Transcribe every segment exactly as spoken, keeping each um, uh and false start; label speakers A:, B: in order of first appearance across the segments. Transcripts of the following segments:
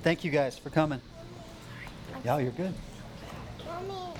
A: Thank you guys for coming. Yeah, you're good.
B: Mommy.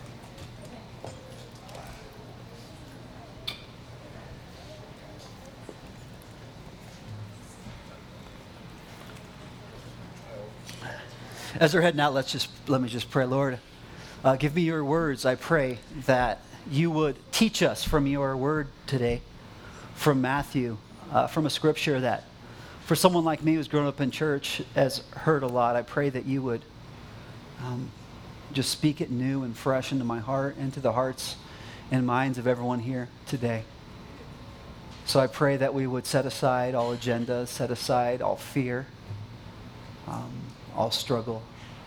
A: As they're heading out, let's just let me just pray. Lord, uh, give me your words. I pray that you would teach us from your word today, from Matthew, uh, from a scripture that for someone like me who's grown up in church has heard a lot. I pray that you would um, just speak it new and fresh into my heart, into the hearts and minds of everyone here today. So I pray that we would set aside all agendas, set aside all fear, um, all struggle,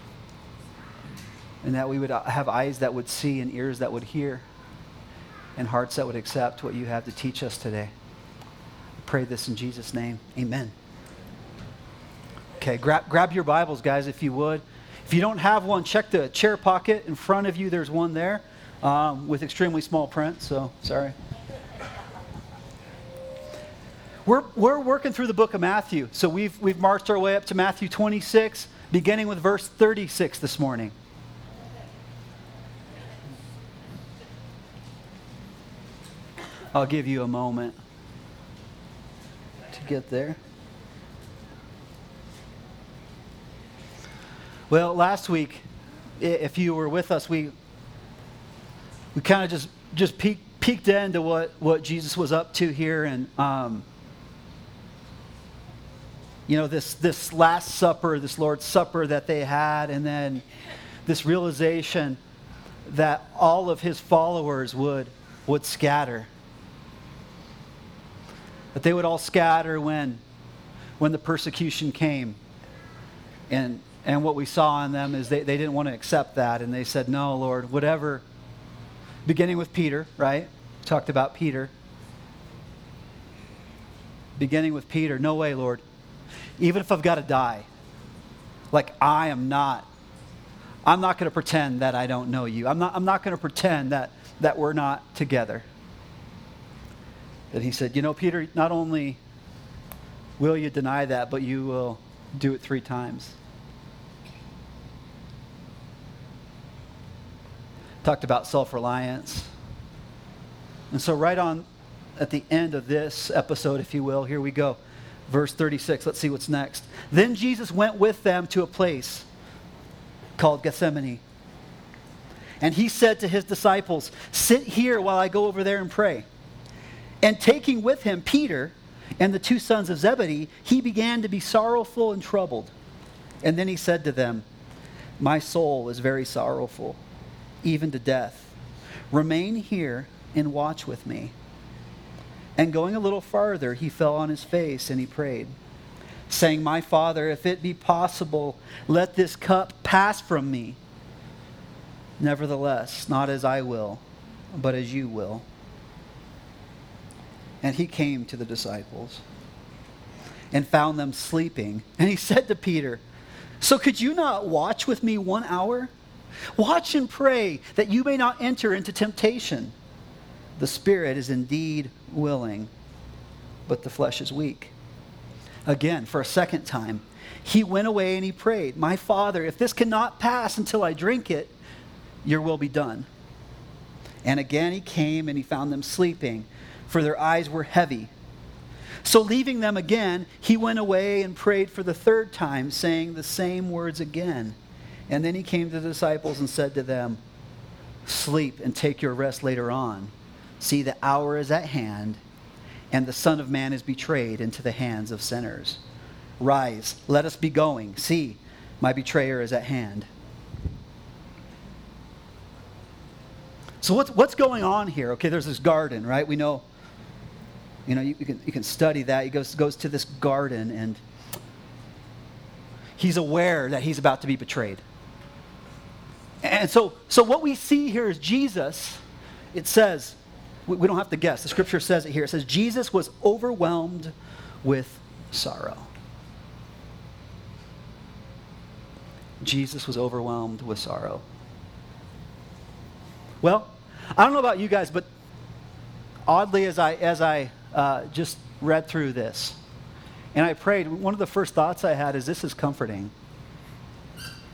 A: and that we would have eyes that would see and ears that would hear and hearts that would accept what you have to teach us today. I pray this in Jesus' name. Amen. Okay, grab, grab your Bibles, guys, if you would. If you don't have one, check the chair pocket in front of you. There's one there um, with extremely small print, so sorry. We're, we're working through the book of Matthew. So we've, we've marched our way up to Matthew twenty-six, beginning with verse thirty-six this morning. I'll give you a moment to get there. Well, last week, if you were with us, we we kind of just just peeked, peeked into what, what Jesus was up to here, and um, you know, this this Last Supper, this Lord's Supper that they had, and then this realization that all of his followers would would scatter. That they would all scatter when when the persecution came. And and what we saw in them is they, they didn't want to accept that, and they said, no, Lord, whatever. Beginning with Peter, right? Talked about Peter. Beginning with Peter, no way, Lord. Even if I've got to die, like I am not, I'm not going to pretend that I don't know you. I'm not, I'm not going to pretend that, that we're not together. And he said, you know, Peter, not only will you deny that, but you will do it three times. Talked about self-reliance. And so right on at the end of this episode, if you will, here we go. Verse thirty-six, let's see what's next. Then Jesus went with them to a place called Gethsemane. And he said to his disciples, sit here while I go over there and pray. And taking with him Peter and the two sons of Zebedee, he began to be sorrowful and troubled. And then he said to them, my soul is very sorrowful, even to death. Remain here and watch with me. And going a little farther, he fell on his face and he prayed, saying, my Father, if it be possible, let this cup pass from me. Nevertheless, not as I will, but as you will. And he came to the disciples and found them sleeping. And he said to Peter, so could you not watch with me one hour? Watch and pray that you may not enter into temptation. The spirit is indeed willing, but the flesh is weak. Again, for a second time, he went away and he prayed, my Father, if this cannot pass until I drink it, your will be done. And again he came and he found them sleeping, for their eyes were heavy. So leaving them again, he went away and prayed for the third time, saying the same words again. And then he came to the disciples and said to them, sleep and take your rest later on. See, the hour is at hand, and the Son of Man is betrayed into the hands of sinners. Rise, let us be going. See, my betrayer is at hand. So what's, what's going on here? Okay, there's this garden, right? We know, you know, you, you can you can study that. He goes goes to this garden, and he's aware that he's about to be betrayed. And so, so what we see here is Jesus. It says, we, we don't have to guess. The scripture says it here. It says Jesus was overwhelmed with sorrow. Jesus was overwhelmed with sorrow. Well, I don't know about you guys, but oddly, as I as I uh, just read through this, and I prayed, one of the first thoughts I had is, this is comforting.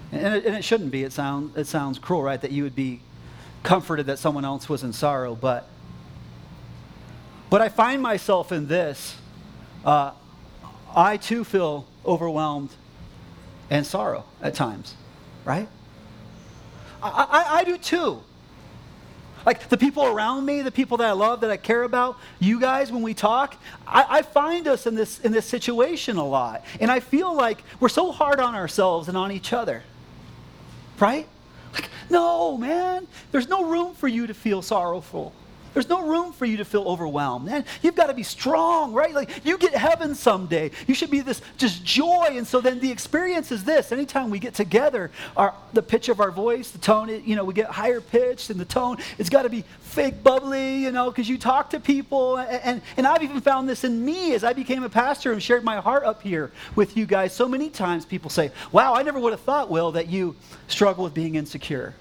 A: And it, and it shouldn't be. It, sound, it sounds cruel, right? That you would be comforted that someone else was in sorrow. But, but I find myself in this. Uh, I too feel overwhelmed and sorrow at times, right? I, I, I do too. Like the people around me, the people that I love, that I care about, you guys, when we talk, I, I find us in this in this situation a lot. And I feel like we're so hard on ourselves and on each other. Right? Like, no, man, there's no room for you to feel sorrowful. There's no room for you to feel overwhelmed. Man, you've got to be strong, right? Like, you get heaven someday. You should be this just joy. And so then the experience is this. Anytime we get together, our the pitch of our voice, the tone, you know, we get higher pitched, and the tone, it's got to be fake bubbly, you know, because you talk to people. And, and, and I've even found this in me as I became a pastor and shared my heart up here with you guys. So many times people say, wow, I never would have thought, Will, that you struggle with being insecure.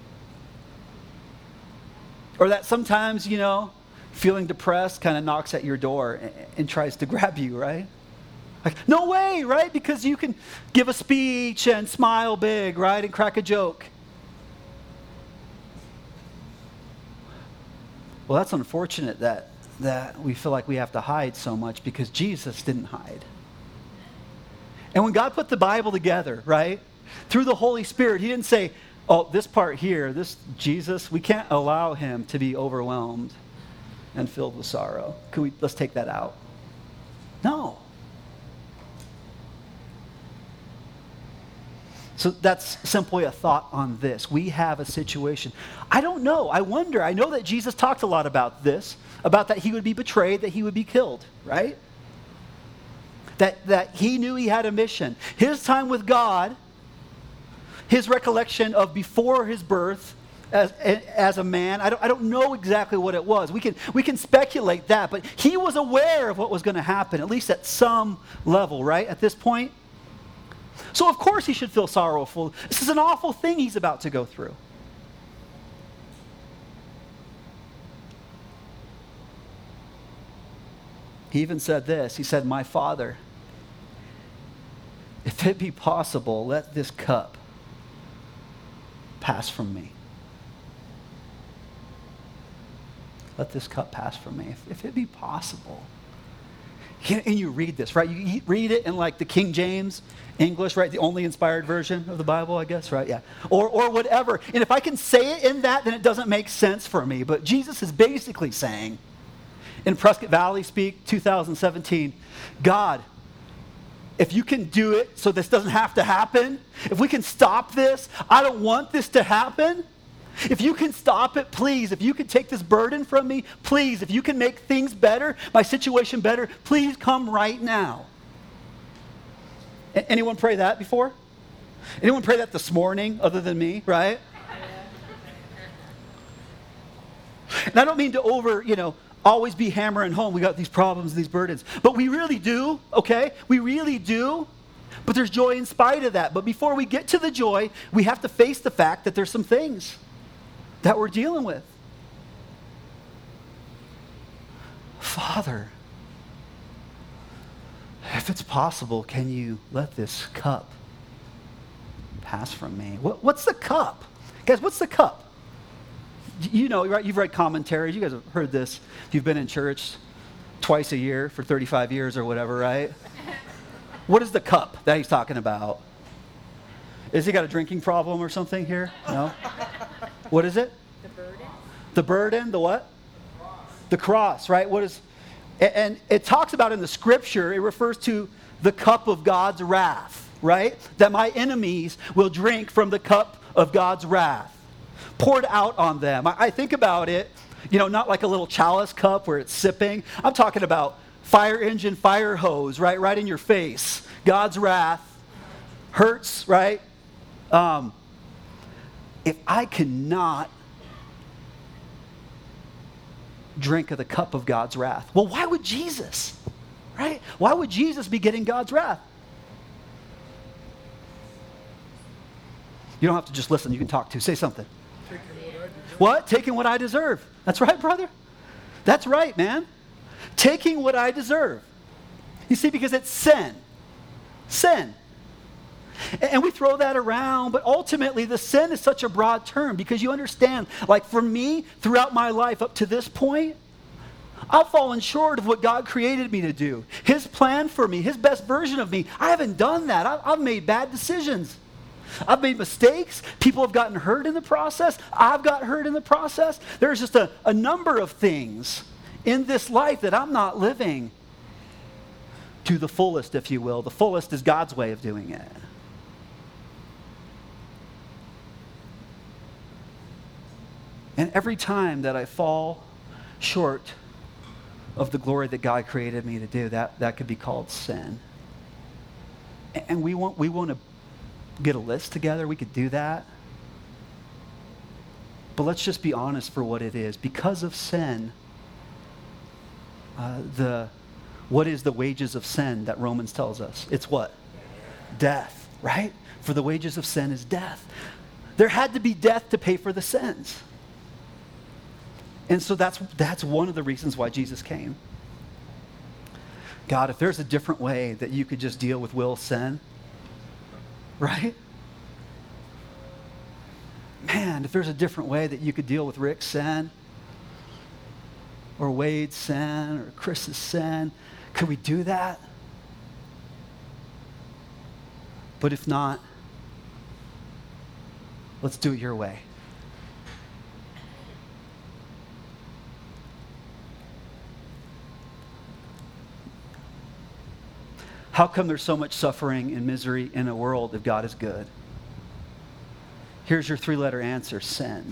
A: Or that sometimes, you know, feeling depressed kind of knocks at your door and, and tries to grab you, right? Like, no way, right? Because you can give a speech and smile big, right? And crack a joke. Well, that's unfortunate that, that we feel like we have to hide so much because Jesus didn't hide. And when God put the Bible together, right, through the Holy Spirit, he didn't say, oh, this part here, this Jesus, we can't allow him to be overwhelmed and filled with sorrow. Could we, let's take that out. No. So that's simply a thought on this. We have a situation. I don't know. I wonder. I know that Jesus talked a lot about this, about that he would be betrayed, that he would be killed, right? That, that he knew he had a mission. His time with God, his recollection of before his birth as, as a man, I don't, I don't know exactly what it was. We can, we can speculate that, but he was aware of what was going to happen, at least at some level, right, at this point. So of course he should feel sorrowful. This is an awful thing he's about to go through. He even said this. He said, my Father, if it be possible, let this cup pass from me. Let this cup pass from me. If, if it be possible. And you read this, right? You read it in like the King James English, right? The only inspired version of the Bible, I guess, right? Yeah. Or, or whatever. And if I can say it in that, then it doesn't make sense for me. But Jesus is basically saying, in Prescott Valley speak, two thousand seventeen, God, if you can do it so this doesn't have to happen, if we can stop this, I don't want this to happen. If you can stop it, please. If you can take this burden from me, please. If you can make things better, my situation better, please come right now. A- anyone pray that before? Anyone pray that this morning other than me, right? And I don't mean to over, you know, always be hammering home. We got these problems, these burdens. But we really do, okay? We really do. But there's joy in spite of that. But before we get to the joy, we have to face the fact that there's some things that we're dealing with. Father, if it's possible, can you let this cup pass from me? What, what's the cup? Guys, what's the cup? You know, right? You've read commentaries. You guys have heard this. If you've been in church twice a year for thirty-five years or whatever, right? What is the cup that he's talking about? Is he got a drinking problem or something here? No? What is it?
B: The burden.
A: The burden, the what? The cross, the cross, right? What is, and it talks about in the scripture, it refers to the cup of God's wrath, right? That my enemies will drink from the cup of God's wrath, poured out on them. I, I think about it, you know, not like a little chalice cup where it's sipping. I'm talking about fire engine, fire hose, right? Right in your face. God's wrath hurts, right? Um, if I cannot drink of the cup of God's wrath, well, why would Jesus, right? Why would Jesus be getting God's wrath? You don't have to just listen. You can talk to. Say something. What? Taking what I deserve. That's right, brother. That's right, man. Taking what I deserve. You see, because it's sin. Sin. And we throw that around, but ultimately the sin is such a broad term because you understand, like for me, throughout my life up to this point, I've fallen short of what God created me to do. His plan for me, his best version of me, I haven't done that. I've, I've made bad decisions. I've made mistakes. People have gotten hurt in the process. I've got hurt in the process. There's just a, a number of things in this life that I'm not living to the fullest, if you will. The fullest is God's way of doing it. And every time that I fall short of the glory that God created me to do, that, that could be called sin. And we want, we want to get a list together. We could do that. But let's just be honest for what it is. Because of sin, uh, the what is the wages of sin that Romans tells us? It's what? Death, right? For the wages of sin is death. There had to be death to pay for the sins. And so that's that's one of the reasons why Jesus came. God, if there's a different way that you could just deal with Will's sin, right? Man, if there's a different way that you could deal with Rick's sin, or Wade's sin, or Chris's sin, could we do that? But if not, let's do it your way. How come there's so much suffering and misery in a world if God is good? Here's your three-letter answer: sin.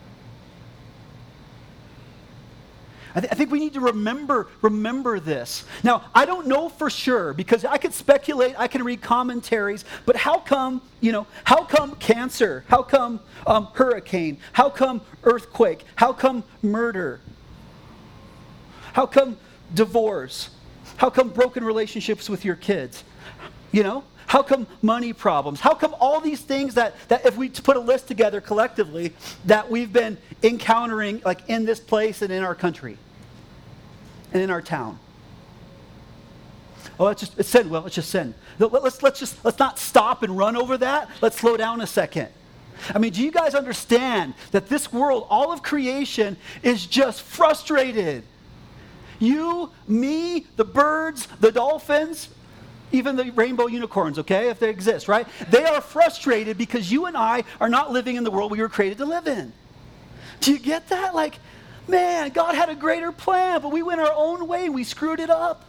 A: I, th- I think we need to remember, remember this. Now, I don't know for sure because I could speculate, I can read commentaries, but how come, you know, how come cancer? How come um, hurricane? How come earthquake? How come murder? How come divorce? How come broken relationships with your kids? You know? How come money problems? How come all these things that, that if we put a list together collectively that we've been encountering like in this place and in our country and in our town? Oh, it's just it's sin. Well, it's just sin. Let's let's just let's not stop and run over that. Let's slow down a second. I mean, do you guys understand that this world, all of creation, is just frustrated? You, me, the birds, the dolphins, even the rainbow unicorns, okay, if they exist, right? They are frustrated because you and I are not living in the world we were created to live in. Do you get that? Like, man, God had a greater plan, but we went our own way and we screwed it up.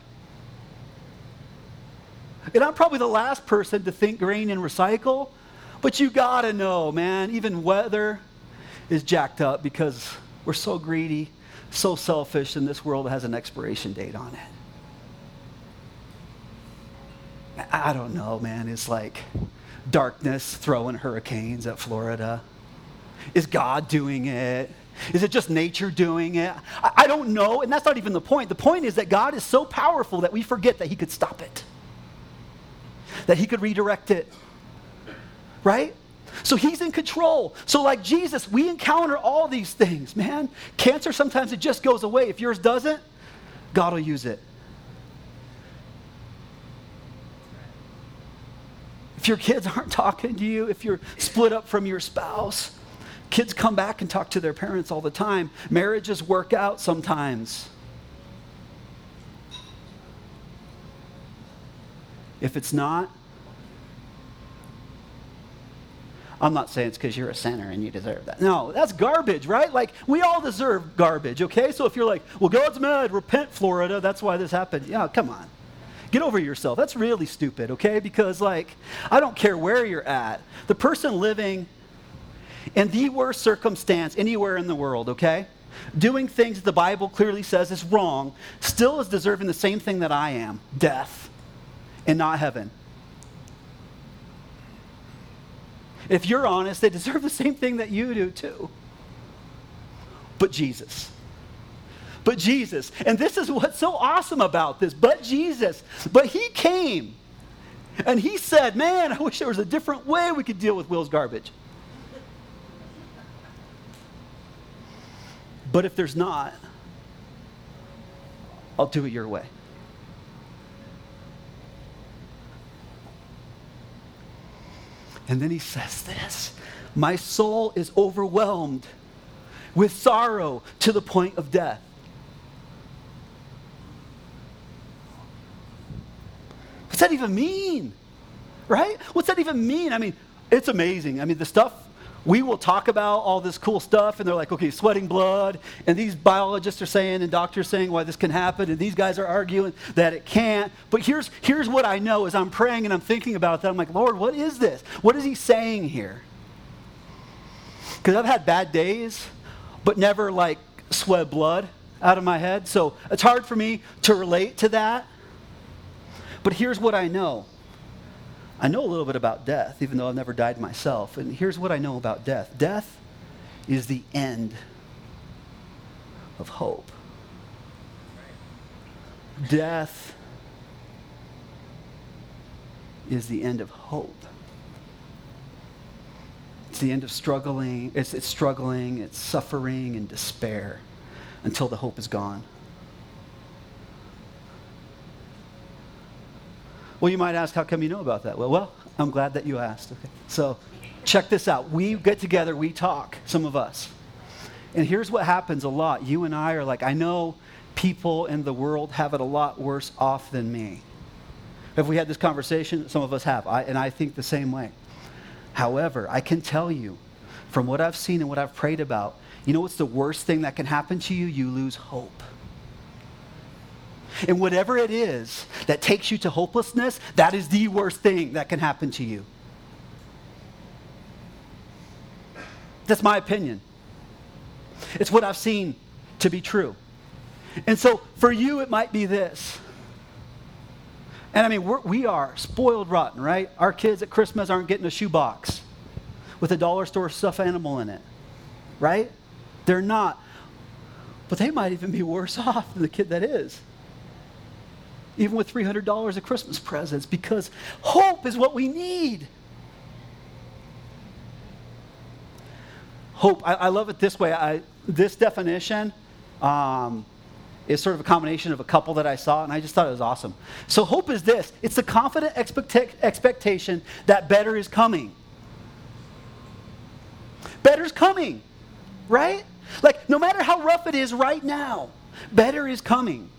A: And I'm probably the last person to think grain and recycle, but you gotta know, man, even weather is jacked up because we're so greedy, so selfish, and this world has an expiration date on it. I don't know, man. It's like darkness throwing hurricanes at Florida. Is God doing it? Is it just nature doing it? I, I don't know, and that's not even the point. The point is that God is so powerful that we forget that he could stop it, that he could redirect it, right? So he's in control. So like Jesus, we encounter all these things, man. Cancer, sometimes it just goes away. If yours doesn't, God will use it. If your kids aren't talking to you, if you're split up from your spouse, kids come back and talk to their parents all the time. Marriages work out sometimes. If it's not, I'm not saying it's because you're a sinner and you deserve that. No, that's garbage, right? Like, we all deserve garbage, okay? So if you're like, well, God's mad, repent, Florida, that's why this happened. Yeah, come on. Get over yourself. That's really stupid, okay? Because, like, I don't care where you're at. The person living in the worst circumstance anywhere in the world, okay, doing things that the Bible clearly says is wrong, still is deserving the same thing that I am, death, and not heaven. If you're honest, they deserve the same thing that you do too. But Jesus. But Jesus. And this is what's so awesome about this. But Jesus. But he came. And he said, man, I wish there was a different way we could deal with Will's garbage. But if there's not, I'll do it your way. And then he says this, my soul is overwhelmed with sorrow to the point of death. What's that even mean? Right? What's that even mean? I mean, it's amazing. I mean, the stuff we will talk about, all this cool stuff, and they're like, okay, sweating blood, and these biologists are saying and doctors saying why this can happen, and these guys are arguing that it can't. But here's, here's what I know as I'm praying and I'm thinking about that. I'm like, Lord, what is this? What is he saying here? Because I've had bad days, but never like sweat blood out of my head. So it's hard for me to relate to that. But here's what I know. I know a little bit about death, even though I've never died myself. And here's what I know about death. Death is the end of hope. Death is the end of hope. It's the end of struggling. It's, it's struggling, it's suffering and despair until the hope is gone. Well, you might ask, how come you know about that? Well, well, I'm glad that you asked. Okay. So check this out. We get together, we talk, some of us. And here's what happens a lot. You and I are like, I know people in the world have it a lot worse off than me. If we had this conversation, some of us have, I, and I think the same way. However, I can tell you, from what I've seen and what I've prayed about, you know what's the worst thing that can happen to you? You lose hope. And whatever it is that takes you to hopelessness, that is the worst thing that can happen to you. That's my opinion. It's what I've seen to be true. And so for you, it might be this. And I mean, we're, we are spoiled rotten, right? Our kids at Christmas aren't getting a shoebox with a dollar store stuffed animal in it, right? They're not. But they might even be worse off than the kid that is. Even with three hundred dollars of Christmas presents, because hope is what we need. Hope, I, I love it this way. I, this definition um, is sort of a combination of a couple that I saw, and I just thought it was awesome. So hope is this. It's the confident expect- expectation that better is coming. Better's coming, right? Like, no matter how rough it is right now, better is coming.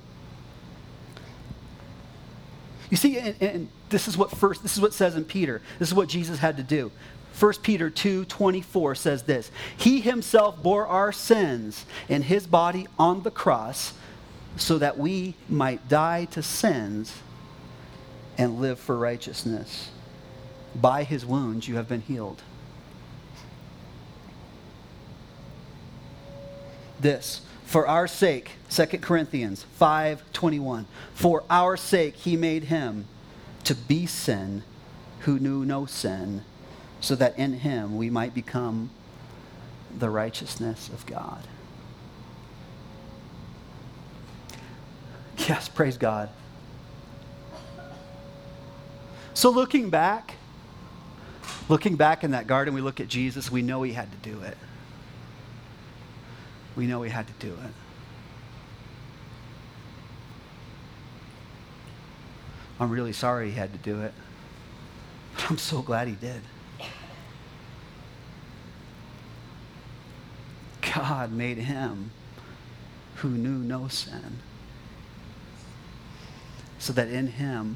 A: You see, and, and this is what first, this is what it says in Peter. This is what Jesus had to do. First Peter two twenty-four says this. He himself bore our sins in his body on the cross so that we might die to sins and live for righteousness. By his wounds you have been healed. This. For our sake, Second Corinthians five twenty-one, for our sake he made him to be sin who knew no sin, so that in him we might become the righteousness of God. Yes, praise God. So looking back, looking back in that garden, we look at Jesus, we know he had to do it. We know he had to do it. I'm really sorry he had to do it, but I'm so glad he did. God made him who knew no sin, so that in him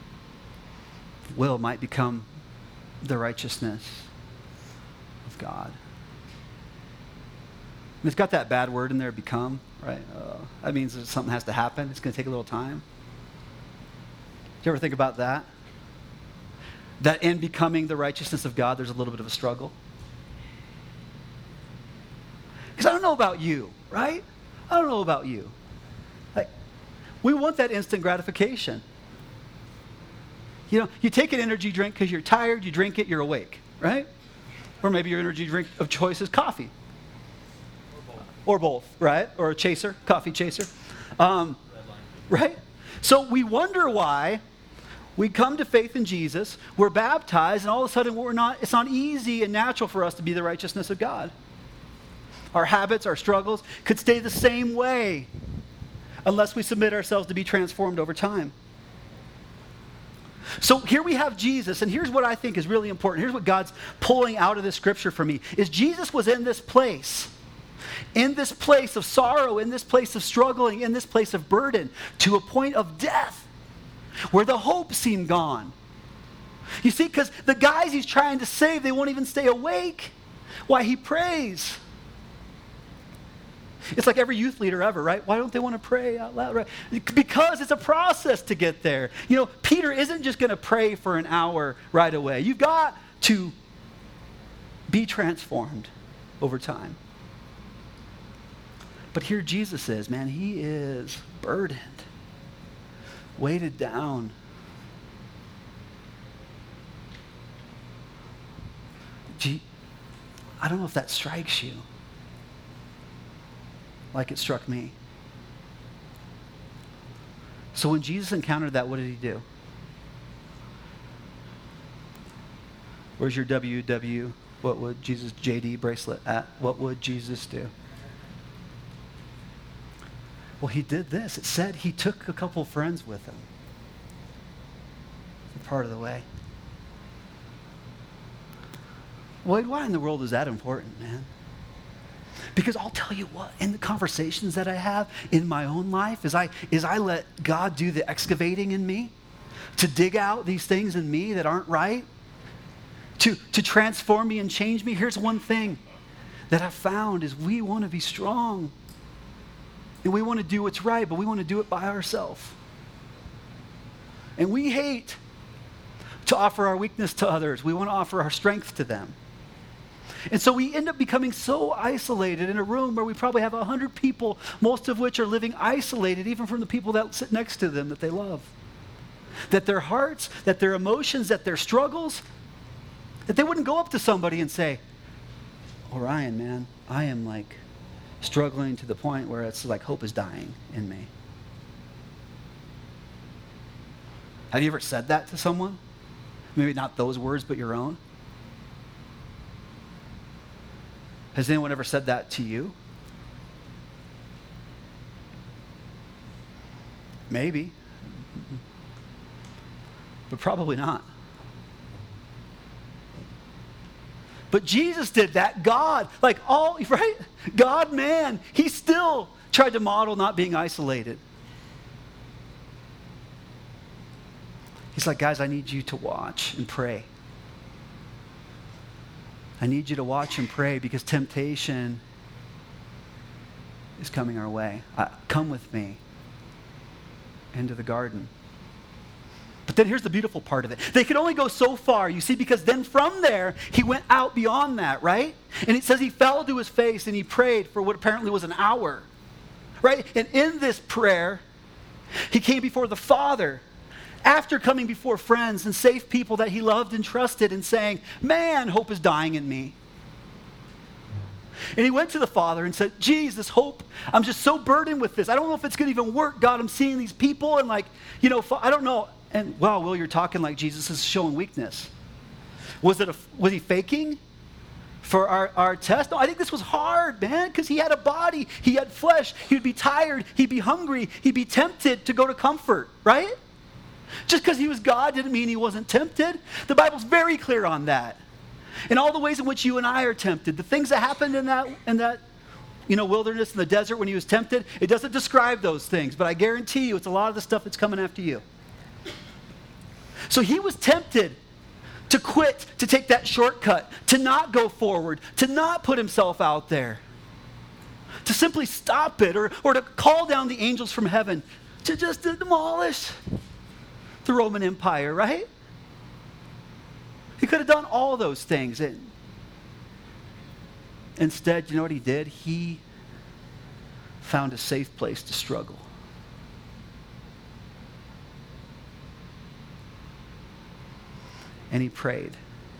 A: Will might become the righteousness of God. It's got that bad word in there, become, right? Uh, that means that something has to happen. It's going to take a little time. Do you ever think about that? That in becoming the righteousness of God, there's a little bit of a struggle. Because I don't know about you, right? I don't know about you. Like, we want that instant gratification. You know, you take an energy drink because you're tired, you drink it, you're awake, right? Or maybe your energy drink of choice is coffee. Or both, right? Or a chaser, coffee chaser. Um, right? So we wonder why we come to faith in Jesus, we're baptized, and all of a sudden we're not, it's not easy and natural for us to be the righteousness of God. Our habits, our struggles could stay the same way unless we submit ourselves to be transformed over time. So here we have Jesus, and here's what I think is really important. Here's what God's pulling out of this scripture for me, is Jesus was in this place, in this place of sorrow, in this place of struggling, in this place of burden, to a point of death, where the hope seemed gone. You see, because the guys he's trying to save, they won't even stay awake. Why? He prays. It's like every youth leader ever, right? Why don't they want to pray out loud, right? Because it's a process to get there. You know, Peter isn't just going to pray for an hour right away. You've got to be transformed over time. But here Jesus is, man, he is burdened, weighted down. Gee, I don't know if that strikes you like it struck me. So when Jesus encountered that, what did he do? Where's your W W, what would Jesus, J D bracelet at? What would Jesus do? Well, he did this. It said he took a couple friends with him for part of the way. Why, why in the world is that important, man? Because I'll tell you what, in the conversations that I have in my own life, as I, as I let God do the excavating in me, to dig out these things in me that aren't right, to, to transform me and change me, here's one thing that I've found is we want to be strong. And we want to do what's right, but we want to do it by ourselves. And we hate to offer our weakness to others. We want to offer our strength to them. And so we end up becoming so isolated in a room where we probably have a hundred people, most of which are living isolated, even from the people that sit next to them that they love. That their hearts, that their emotions, that their struggles, that they wouldn't go up to somebody and say, "Oh, Ryan, man, I am like struggling to the point where it's like hope is dying in me." Have you ever said that to someone? Maybe not those words, but your own. Has anyone ever said that to you? Maybe. But probably not. But Jesus did that. God, like all, right? God, man, he still tried to model not being isolated. He's like, guys, I need you to watch and pray. I need you to watch and pray because temptation is coming our way. Uh, come with me into the garden. But then here's the beautiful part of it. They could only go so far, you see, because then from there, he went out beyond that, right? And it says he fell to his face and he prayed for what apparently was an hour, right? And in this prayer, he came before the Father after coming before friends and safe people that he loved and trusted and saying, man, hope is dying in me. And he went to the Father and said, Jesus, hope, I'm just so burdened with this. I don't know if it's going to even work, God. I'm seeing these people and like, you know, I don't know. And wow, Will, you're talking like Jesus is showing weakness. Was it a, was he faking for our, our test? No, I think this was hard, man, because he had a body. He had flesh. He would be tired. He'd be hungry. He'd be tempted to go to comfort, right? Just because he was God didn't mean he wasn't tempted. The Bible's very clear on that. In all the ways in which you and I are tempted, the things that happened in that, in that you know, wilderness, in the desert when he was tempted, it doesn't describe those things, but I guarantee you it's a lot of the stuff that's coming after you. So he was tempted to quit, to take that shortcut, to not go forward, to not put himself out there, to simply stop it, or, or to call down the angels from heaven to just demolish the Roman Empire, right? He could have done all those things. And instead, you know what he did? He found a safe place to struggle. And he prayed.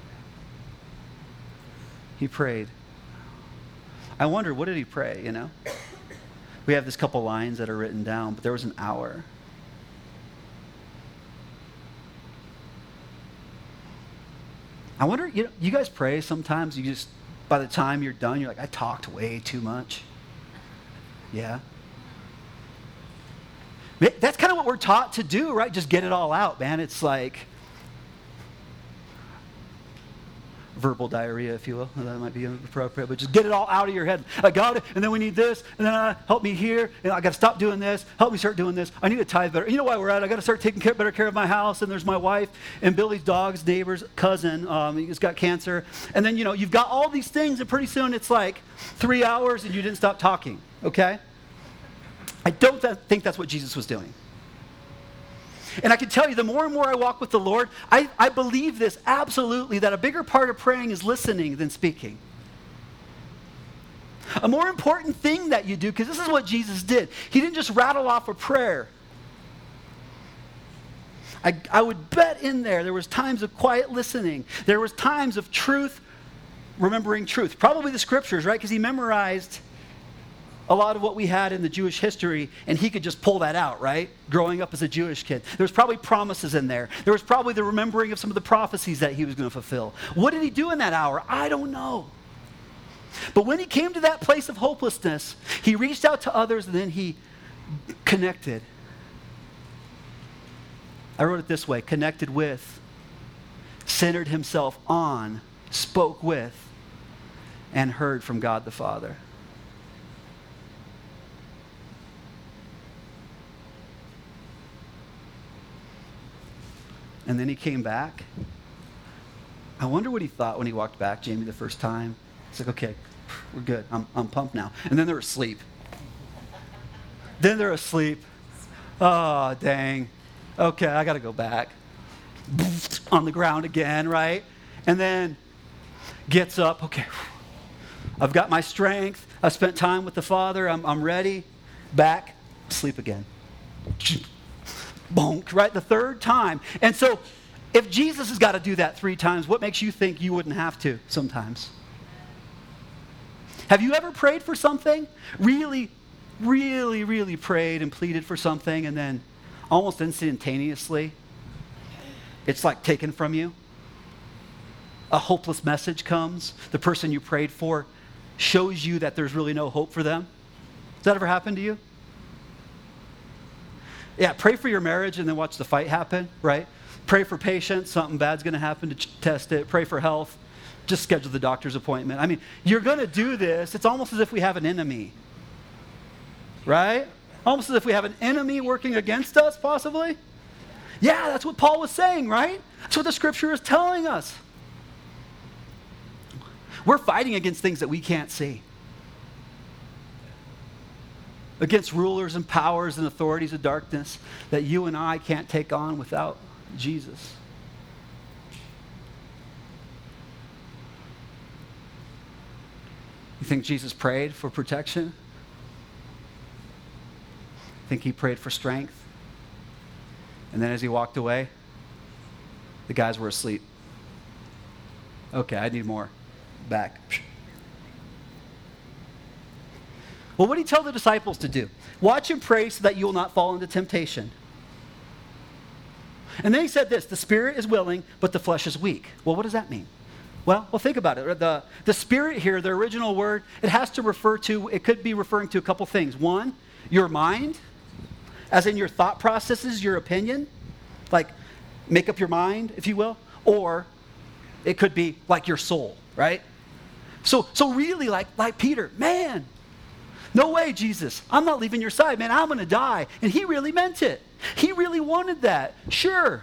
A: He prayed. I wonder, what did he pray, you know? We have this couple lines that are written down, but there was an hour. I wonder, you know, you guys pray sometimes, you just, by the time you're done, you're like, I talked way too much. Yeah. That's kind of what we're taught to do, right? Just get it all out, man. It's like, verbal diarrhea, if you will. That might be appropriate, but just get it all out of your head. I got it, and then we need this, and then uh, help me here, and I got to stop doing this. Help me start doing this. I need to tithe better. You know why we're at? I got to start taking care, better care of my house, and there's my wife, and Billy's dog's neighbor's cousin. Um, he's got cancer, and then you know you've got all these things, and pretty soon it's like three hours, and you didn't stop talking. Okay? I don't th- think that's what Jesus was doing. And I can tell you, the more and more I walk with the Lord, I, I believe this absolutely, that a bigger part of praying is listening than speaking. A more important thing that you do, because this is what Jesus did. He didn't just rattle off a prayer. I, I would bet in there, there was times of quiet listening. There was times of truth, remembering truth. Probably the scriptures, right? Because he memorized a lot of what we had in the Jewish history, and he could just pull that out, right? Growing up as a Jewish kid. There was probably promises in there. There was probably the remembering of some of the prophecies that he was going to fulfill. What did he do in that hour? I don't know. But when he came to that place of hopelessness, he reached out to others, and then he connected. I wrote it this way: connected with, centered himself on, spoke with, and heard from God the Father. And then he came back. I wonder what he thought when he walked back, Jamie, the first time. It's like, okay, we're good. I'm, I'm pumped now. And then they're asleep. Then they're asleep. Oh, dang. Okay, I got to go back. On the ground again, right? And then gets up. Okay, I've got my strength. I spent time with the Father. I'm, I'm ready. Back, sleep again. Bonk, right? The third time. And so if Jesus has got to do that three times, what makes you think you wouldn't have to sometimes? Have you ever prayed for something? Really, really, really prayed and pleaded for something, and then almost instantaneously, it's like taken from you? A hopeless message comes. The person you prayed for shows you that there's really no hope for them. Has that ever happened to you? Yeah, pray for your marriage and then watch the fight happen, right? Pray for patience, something bad's going to happen to ch- test it. Pray for health, just schedule the doctor's appointment. I mean, you're going to do this. It's almost as if we have an enemy, right? Almost as if we have an enemy working against us, possibly. Yeah, that's what Paul was saying, right? That's what the scripture is telling us. We're fighting against things that we can't see. Against rulers and powers and authorities of darkness that you and I can't take on without Jesus. You think Jesus prayed for protection? Think he prayed for strength? And then as he walked away, the guys were asleep. Okay, I need more. Back. Well, what did he tell the disciples to do? Watch and pray so that you will not fall into temptation. And then he said this: the spirit is willing, but the flesh is weak. Well, what does that mean? Well, well, think about it. The, the spirit here, the original word, it has to refer to, it could be referring to a couple things. One, your mind, as in your thought processes, your opinion. Like, make up your mind, if you will. Or it could be like your soul, right? So, so really, like, like Peter, man, no way, Jesus. I'm not leaving your side, man. I'm going to die. And he really meant it. He really wanted that. Sure.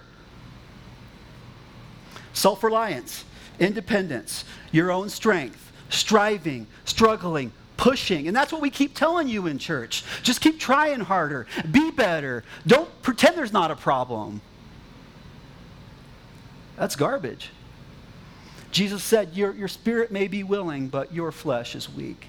A: Self-reliance, independence, your own strength, striving, struggling, pushing. And that's what we keep telling you in church. Just keep trying harder. Be better. Don't pretend there's not a problem. That's garbage. Jesus said, your, your spirit may be willing, but your flesh is weak.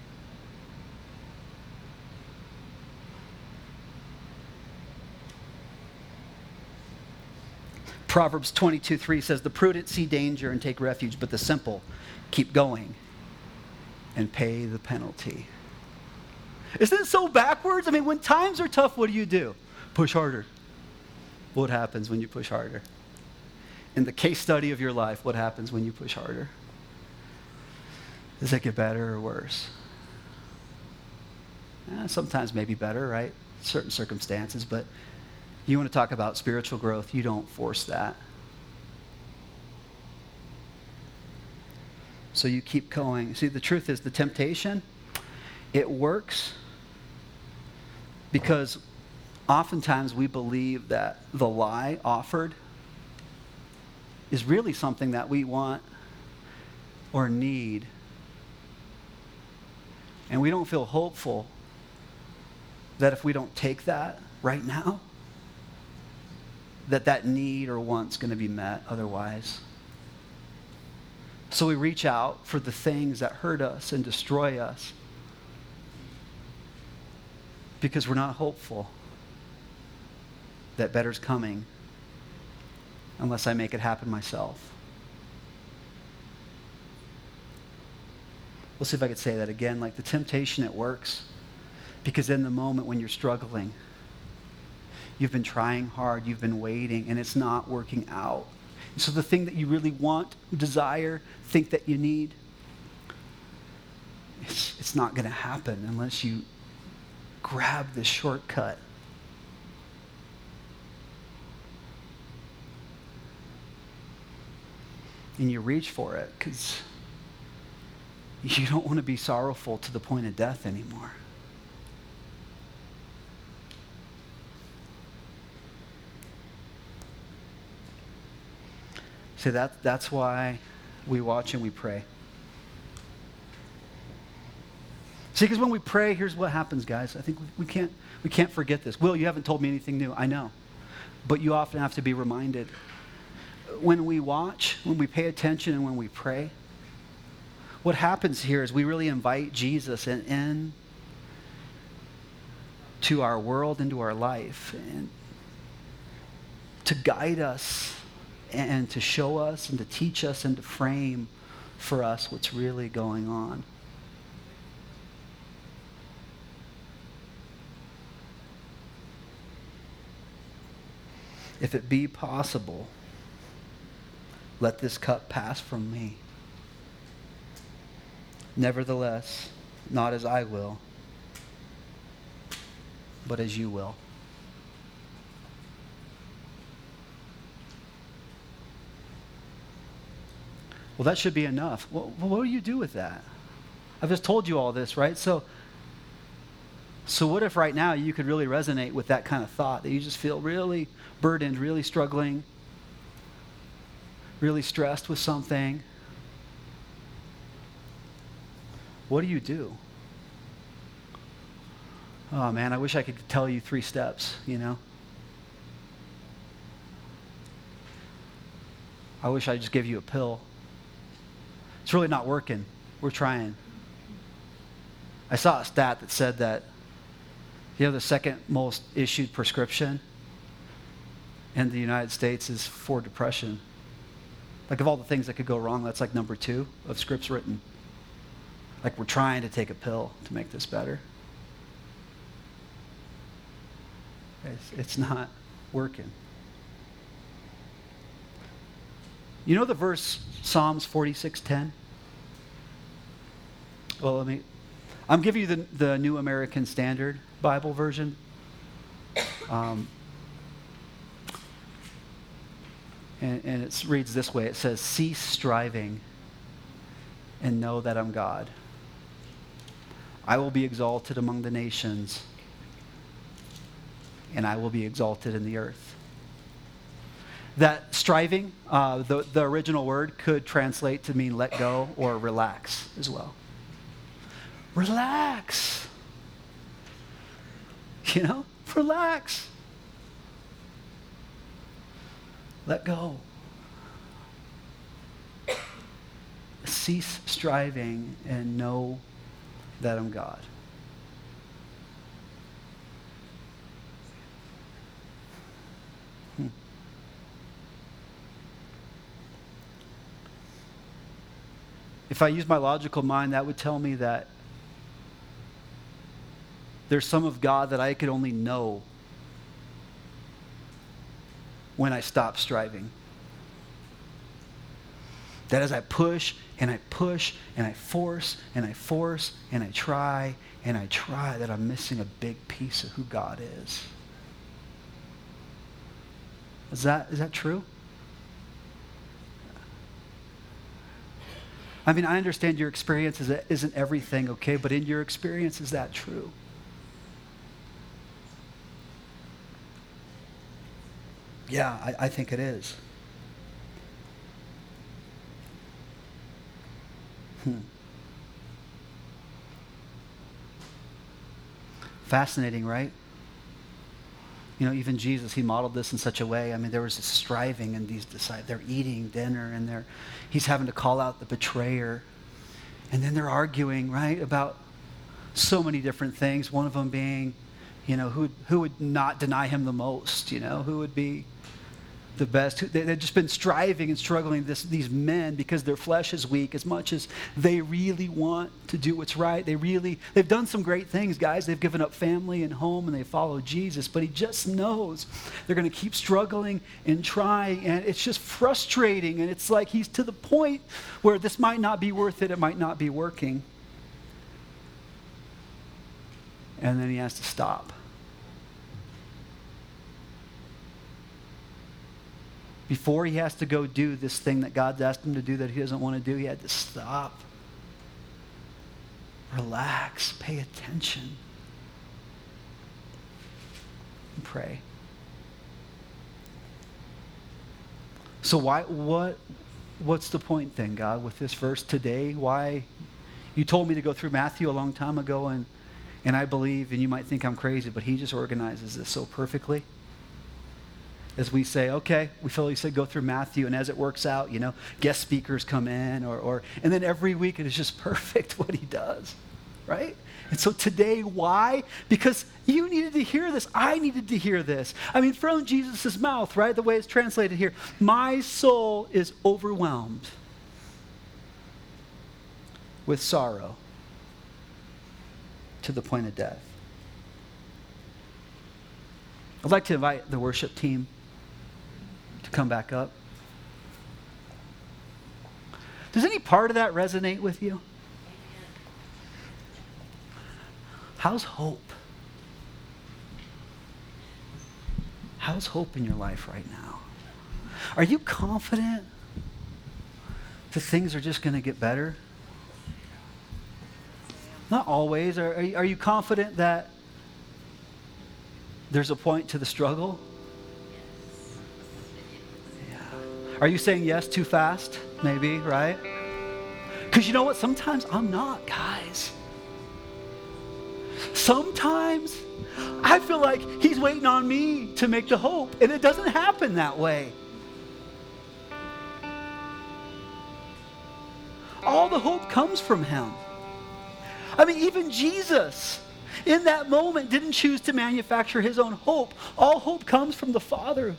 A: Proverbs twenty-two three says, the prudent see danger and take refuge, but the simple keep going and pay the penalty. Isn't it so backwards? I mean, when times are tough, what do you do? Push harder. What happens when you push harder? In the case study of your life, what happens when you push harder? Does it get better or worse? Eh, sometimes maybe better, right? Certain circumstances, but you want to talk about spiritual growth, you don't force that. So you keep going. See, the truth is the temptation, it works because oftentimes we believe that the lie offered is really something that we want or need. And we don't feel hopeful that if we don't take that right now, that that need or want's going to be met otherwise. So we reach out for the things that hurt us and destroy us because we're not hopeful that better's coming unless I make it happen myself. We'll see if I could say that again. Like the temptation, it works because in the moment when you're struggling, you've been trying hard, you've been waiting, and it's not working out. And so the thing that you really want, desire, think that you need, it's, it's not going to happen unless you grab this shortcut. And you reach for it because you don't want to be sorrowful to the point of death anymore. See, that, that's why we watch and we pray. See, because when we pray, here's what happens, guys. I think we, we can't we can't forget this. Will, you haven't told me anything new. I know. But you often have to be reminded. When we watch, when we pay attention, and when we pray, what happens here is we really invite Jesus in, in to our world, into our life, and to guide us and to show us and to teach us and to frame for us what's really going on. If it be possible, let this cup pass from me. Nevertheless, not as I will, but as you will. Well, that should be enough. Well, what do you do with that? I've just told you all this, right? So, so what if right now you could really resonate with that kind of thought, that you just feel really burdened, really struggling, really stressed with something? What do you do? Oh man, I wish I could tell you three steps, you know? I wish I'd just give you a pill. It's really not working. We're trying. I saw a stat that said that you know the second most issued prescription in the United States is for depression. Like of all the things that could go wrong, that's like number two of scripts written. Like we're trying to take a pill to make this better. It's, it's not working. You know the verse Psalms forty-six ten? Well, let me, I'm giving you the, the New American Standard Bible version. Um, and and it reads this way. It says, cease striving and know that I'm God. I will be exalted among the nations, and I will be exalted in the earth. That striving, uh, the, the original word could translate to mean let go or relax as well. Relax. You know, relax. Let go. Cease striving and know that I'm God. Hmm. If I use my logical mind, that would tell me that there's some of God that I could only know when I stop striving. That as I push and I push and I force and I force and I try and I try, that I'm missing a big piece of who God is. Is that, is that true? I mean, I understand your experience is, isn't everything, okay? But in your experience, is that true? Yeah, I, I think it is. Hmm. Fascinating, right? You know, even Jesus, he modeled this in such a way. I mean, there was this striving in these disciples. They're eating dinner and they're, he's having to call out the betrayer. And then they're arguing, right, about so many different things. One of them being, you know, who, who would not deny him the most, you know, who would be the best. They, they've just been striving and struggling, this, these men, because their flesh is weak as much as they really want to do what's right. They really, they've done some great things, guys. They've given up family and home and they follow Jesus, but he just knows they're going to keep struggling and trying, and it's just frustrating, and it's like he's to the point where this might not be worth it, it might not be working. And then he has to stop. Before he has to go do this thing that God's asked him to do that he doesn't want to do, he had to stop. Relax, pay attention, and pray. So why what what's the point then, God, with this verse today? Why you told me to go through Matthew a long time ago, and and I believe, and you might think I'm crazy, but he just organizes this so perfectly. As we say, okay, we feel like said go through Matthew, and as it works out, you know, guest speakers come in, or, or and then every week it is just perfect what he does, right? And so today, why? Because you needed to hear this. I needed to hear this. I mean, from Jesus' mouth, right? The way it's translated here, my soul is overwhelmed with sorrow to the point of death. I'd like to invite the worship team to come back up. Does any part of that resonate with you? How's hope? How's hope in your life right now? Are you confident that things are just going to get better? Not always. Are, are you, are you confident that there's a point to the struggle? Are you saying yes too fast? Maybe, right? Because you know what? Sometimes I'm not, guys. Sometimes I feel like he's waiting on me to make the hope, and it doesn't happen that way. All the hope comes from him. I mean, even Jesus, in that moment, didn't choose to manufacture his own hope. All hope comes from the Father.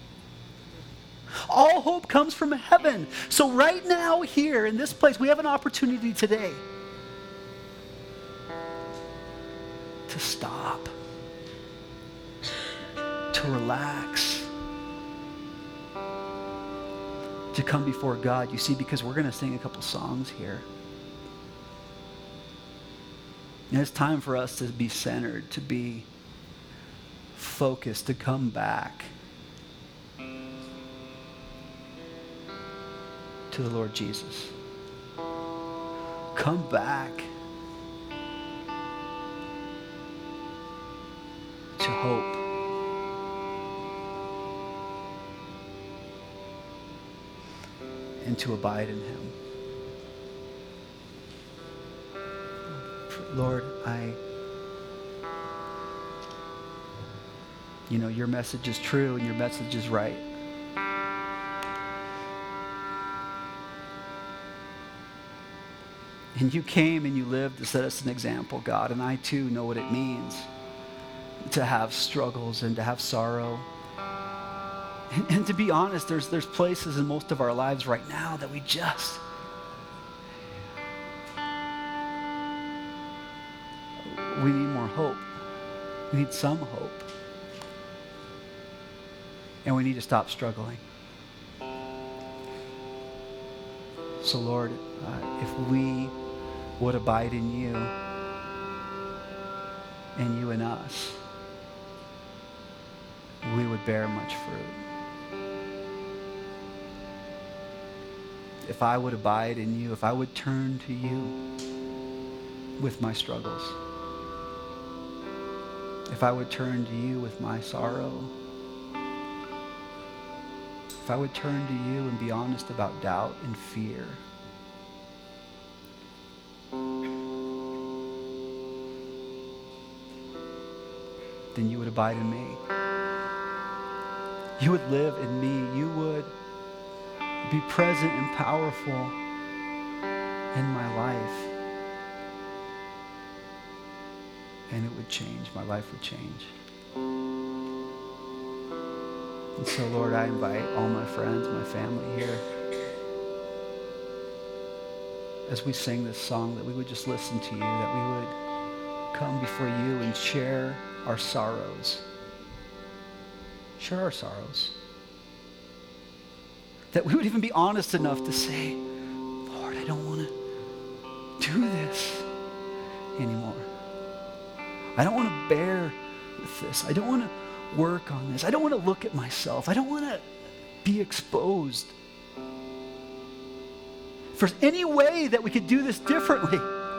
A: All hope comes from heaven. So right now, here in this place, we have an opportunity today to stop, to relax, to come before God. You see, because we're going to sing a couple songs here. And it's time for us to be centered, to be focused, to come back to the Lord Jesus. Come back to hope. And to abide in him. Lord, I, you know, your message is true and your message is right. And you came and you lived to set us an example, God. And I too know what it means to have struggles and to have sorrow. And, and to be honest, there's there's places in most of our lives right now that we just, we need more hope. We need some hope. And we need to stop struggling. So Lord, uh, if we would abide in you and you in us, we would bear much fruit. if I would abide in you, if I would turn to you with my struggles, if I would turn to you with my sorrow, if I would turn to you and be honest about doubt and fear, then you would abide in me. You would live in me. You would be present and powerful in my life. And it would change. My life would change. And so, Lord, I invite all my friends, my family here, as we sing this song, that we would just listen to you, that we would come before you and share our sorrows. Share our sorrows. That we would even be honest enough to say, Lord, I don't want to do this anymore. I don't want to bear with this. I don't want to work on this. I don't want to look at myself. I don't want to be exposed. If there's any way that we could do this differently,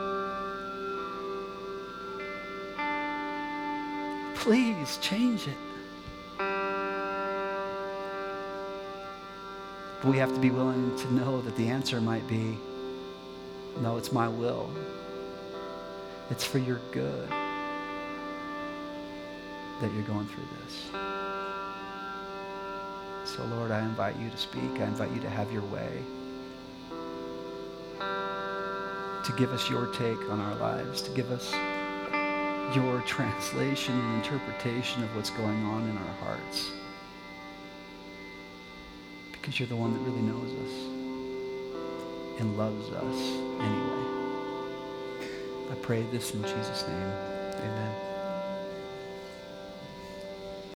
A: please change it. But we have to be willing to know that the answer might be, no, it's my will. It's for your good that you're going through this. So, Lord, I invite you to speak. I invite you to have your way, to give us your take on our lives, to give us your translation and interpretation of what's going on in our hearts. Because you're the one that really knows us and loves us anyway. I pray this in Jesus' name. Amen.